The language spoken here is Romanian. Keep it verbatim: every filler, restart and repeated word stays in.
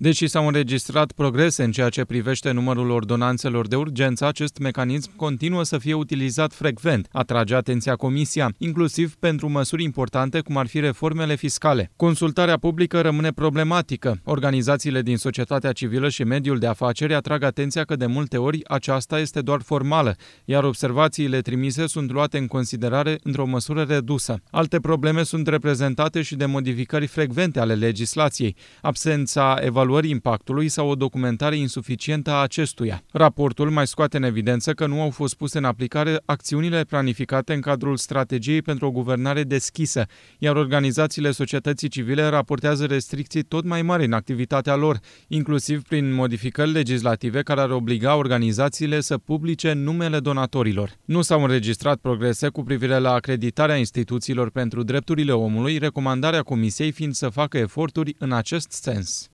Deși s-au înregistrat progrese în ceea ce privește numărul ordonanțelor de urgență, acest mecanism continuă să fie utilizat frecvent, atrage atenția Comisia, inclusiv pentru măsuri importante cum ar fi reformele fiscale. Consultarea publică rămâne problematică. Organizațiile din societatea civilă și mediul de afaceri atrag atenția că de multe ori aceasta este doar formală, iar observațiile trimise sunt luate în considerare într-o măsură redusă. Alte probleme sunt reprezentate și de modificări frecvente ale legislației, absența evaluării impactului sau o documentare insuficientă a acestuia. Raportul mai scoate în evidență că nu au fost puse în aplicare acțiunile planificate în cadrul strategiei pentru o guvernare deschisă, iar organizațiile societății civile raportează restricții tot mai mari în activitatea lor, inclusiv prin modificări legislative care ar obliga organizațiile să publice numele donatorilor. Nu s-au înregistrat progrese cu privire la acreditarea instituțiilor pentru drepturile omului, recomandarea Comisiei fiind să facă eforturi în acest sens.